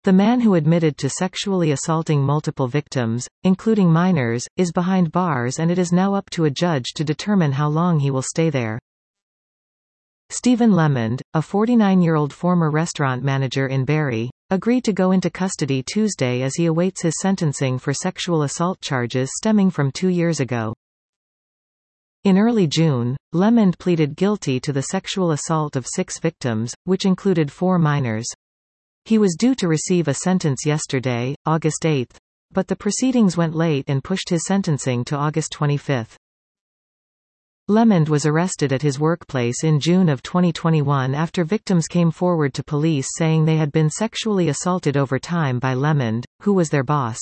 The man who admitted to sexually assaulting multiple victims, including minors, is behind bars and it is now up to a judge to determine how long he will stay there. Stephen Lemond, a 49-year-old former restaurant manager in Barrie, agreed to go into custody Tuesday as he awaits his sentencing for sexual assault charges stemming from 2 years ago. In early June, Lemond pleaded guilty to the sexual assault of 6 victims, which included 4 minors. He was due to receive a sentence yesterday, August 8, but the proceedings went late and pushed his sentencing to August 25. Lemond was arrested at his workplace in June of 2021 after victims came forward to police saying they had been sexually assaulted over time by Lemond, who was their boss.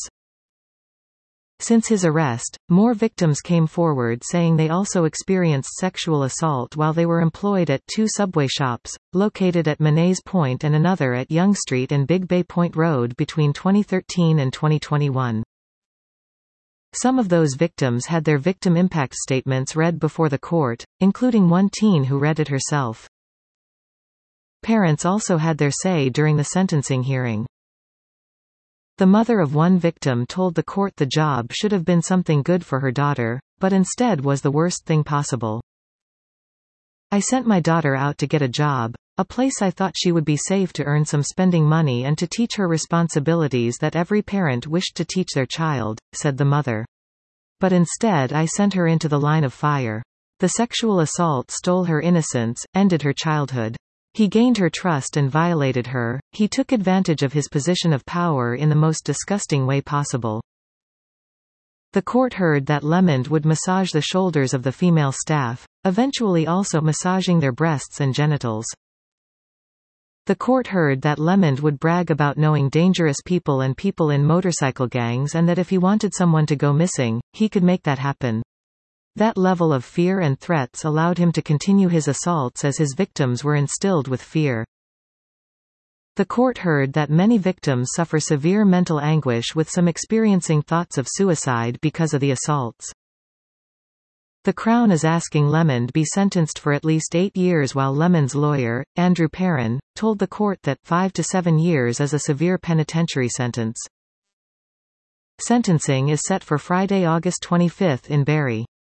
Since his arrest, more victims came forward saying they also experienced sexual assault while they were employed at 2 subway shops, located at Manays Point and another at Yonge Street and Big Bay Point Road between 2013 and 2021. Some of those victims had their victim impact statements read before the court, including one teen who read it herself. Parents also had their say during the sentencing hearing. The mother of one victim told the court the job should have been something good for her daughter, but instead was the worst thing possible. I sent my daughter out to get a job, a place I thought she would be safe to earn some spending money and to teach her responsibilities that every parent wished to teach their child, said the mother. But instead I sent her into the line of fire. The sexual assault stole her innocence, ended her childhood. He gained her trust and violated her. He took advantage of his position of power in the most disgusting way possible. The court heard that Lemond would massage the shoulders of the female staff, eventually also massaging their breasts and genitals. The court heard that Lemond would brag about knowing dangerous people and people in motorcycle gangs and that if he wanted someone to go missing, he could make that happen. That level of fear and threats allowed him to continue his assaults as his victims were instilled with fear. The court heard that many victims suffer severe mental anguish with some experiencing thoughts of suicide because of the assaults. The Crown is asking Lemond be sentenced for at least 8 years while Lemond's lawyer, Andrew Perrin, told the court that 5 to 7 years is a severe penitentiary sentence. Sentencing is set for Friday, August 25 in Barrie.